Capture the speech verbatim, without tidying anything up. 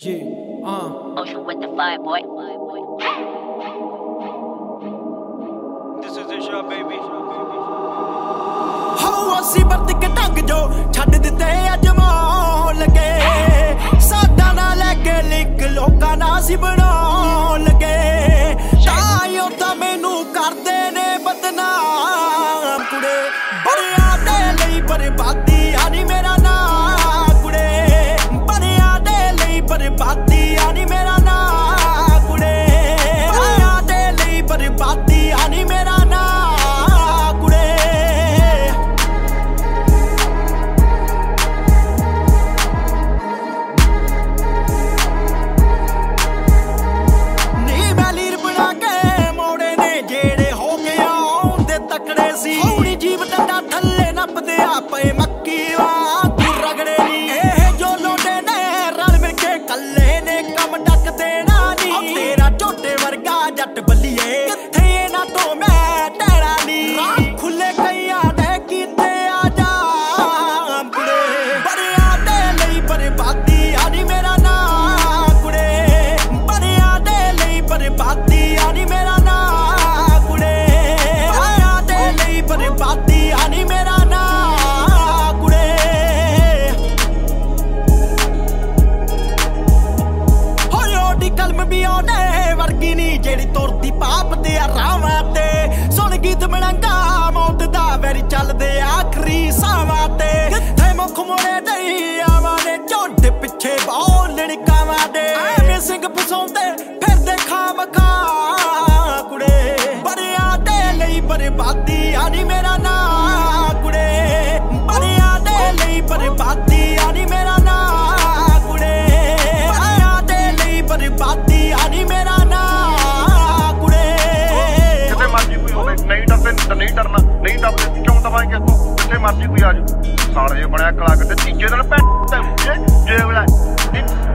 Yeah, uh. Ocean with the fire, boy. This is the shot, baby. How ਅਸੀਂ ਵਰਤ ਕੇ ਢੰਗ ਜੋ ਛੱਡ ਦਿੱਤੇ ਅਜਮਾਉਣ ਲੱਗੇ ਸਾਡਾ ਨਾ ਲੈ ਕੇ ਲਿਖ ਲੋਕਾਂ ਨਾਲ ਅਸੀਂ ਬਣਾਉਣ ਲੱਗੇ ਤਾਂ ਉਹ ਤਾਂ ਮੈਨੂੰ ਕਰਦੇ ਨੇ ਬਦਨਾਮ ਕੁੜੇ ਬੜਿਆਂ ਦੇ ਲਈ ਬਰਬਾਦੀ ਆ ਨੀ ਮੇਰਾ ਨਾਂ ਕੁੜੇ ਬੜਿਆਂ ਦੇ ਲਈ ਬਰਬਾਦੀ ਆ ਨੀ ਮੇਰਾ ਨਾਂ ਕੁੜੇ ਬੜਿਆਂ ਦੇ ਲਈ ਬਰਬਾਦੀ ਆ ਨੀ ਮੇਰਾ ਨਾਂ ਹੌਲੀ ਜੀਵ ਡੰਡਾ ਥੱਲੇ ਨੱਪਦੇ ਆ ਪਏ ਮੱਕੀ ਵਾਂਗ ਰਗੜੇ ਨੀ ਇਹ ਜੋ ਲੋਟੇ ਨੇ ਰਲ ਮਿਲ ਕੇ ਕੱਲੇ ਨੇ ਕੰਮ ਡੱਕ ਦੇਣਾ ਨੀ ਤੇਰਾ ਝੋਟੇ ਵਰਗਾ ਜੱਟ ਬੱਲੀਏ ਕਿੱਥੇ ਇਹਨਾਂ ਤੋਂ ਮੈਂ ਟਹਿਣਾ ਨੀ ਰਾਹ ਖੁੱਲੇ ਕਈਆਂ ਦੇ ਕੀਤੇ ਆ ਜਾਮ ਕੁੜੇ ਬੜਿਆਂ ਦੇ ਲਈ ਬਰਬਾਦੀ ਆ ਨੀ ਮੇਰਾ ਨਾਂ ਕੁੜੇ ਬੜਿਆਂ ਦੇ ਲਈ ਬਰਬਾਦੀ ਆ ਨੀ ਮੇਰਾ ਨਾਂ ਬਰਬਾਦੀ ਆ ਨੀ ਮੇਰਾ ਨਾਂ ਕੁੜੇ ਹੌਲੀ ਹੌਲੀ ਕਲਮ ਵੀ ਉਹਨੇ ਵਰਗੀ ਨੀ ਜਿਹੜੀ ਤੁਰਦੀ ਪਾਪ ਦੇ ਰਾਵਾਂ ਤੇ ਸੁਣ ਗੀਤ ਮਲੰਗਾ ਮੌਤ ਦਾ ਵੈਰੀ ਚੱਲਦੇ ਆਖਰੀ ਸਾਵਾਂ ਤੇ ਕਿੱਥੇ ਮੁੱਖ ਮੋੜੇ ਦਰਿਆਵਾਂ ਨੇ ਝੁੰਡ ਪਿੱਛੇ ਬੋਲਣ ਕਾਵਾਂ ਦੇ ਐਵੇਂ ਸਿੰਘ ਫਸਾਉਂਦੇ ਫਿਰਦੇ ਖਾਮ ਖਾ ਕੁੜੇ ਬੜਿਆਂ ਦੇ ਲਈ ਬਰਬਾਦੀ ਆ ਨੀ ਮੇਰਾ ਨਾਂ ਕੁੜੇ ਬੜਿਆਂ ਦੇ ਲਈ ਬਰਬਾਦੀ ਆ ਨੀ ਮੇਰਾ ਨਾਂ ਕੁੜੇ ਬੜਿਆਂ ਦੇ ਲਈ ਬਰਬਾਦੀ ਆ ਨੀ ਮੇਰਾ ਨਾਂ ਕੁੜੇ ਕਿਤੇ ਮਰਜੀ ਕੋਈ ਹੋਵੇ ਨਹੀਂ ਡਰਦੇ ਤਾਂ ਨਹੀਂ ਡਰਨਾ ਨਹੀਂ ਡਰਦੇ ਕਿਉਂ ਦਵਾਂਗੇ ਤੂੰ ਕਿਤੇ ਮਰਜੀ ਕੋਈ ਆ ਜਾਊ ਸਾਲੇ ਬਣਿਆ ਕਲਾਕ ਤੇ ਤੀਜੇ ਦਿਨ ਭੈਣ ਜੇ ਜੇ